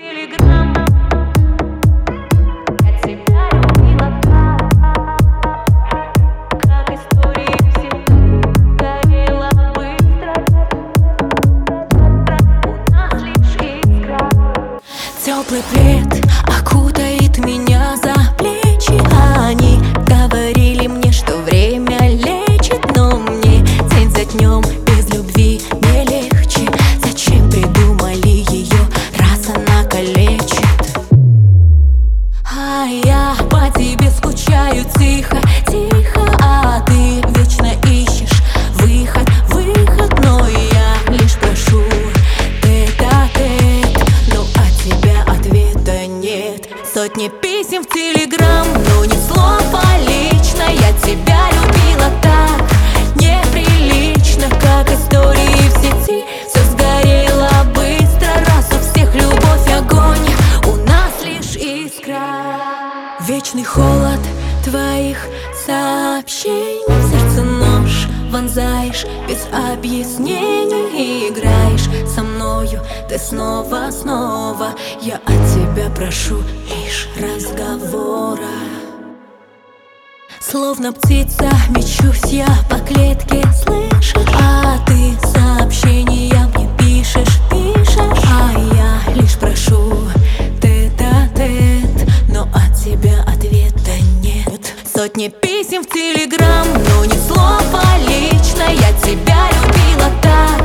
Телеграм, я тебя любила так, как истории всегда горела быстро. У нас лишь искра. Теплый плед окутает меня за плечи. Они говорили мне, что время лечит, но мне день за днем без любви не легче. Зачем придумали ее, раз она калечит? А я по тебе скучаю тихо, тихо, а ты вечно ищешь выход, выход. Но я лишь прошу тет-а-тет, но от тебя ответа нет. Сотни писем в телеграм, но ни слова лично. Я тебя любила так неприлично, как истории в сети. Все сгорело быстро, раз у всех любовь огонь, у нас лишь искра. Вечный холод твоих сообщений, в сердце нож вонзаешь без объяснений. И играешь со мною ты снова, снова. Я от тебя прошу лишь разговора. Словно птица мечусь я по клетке, слышишь? А ты сообщения мне пишешь, пишешь. А я лишь прошу тет-а-тет, но от тебя ответа нет. Сотни писем в телеграм, но ни слова лично. Я тебя любила так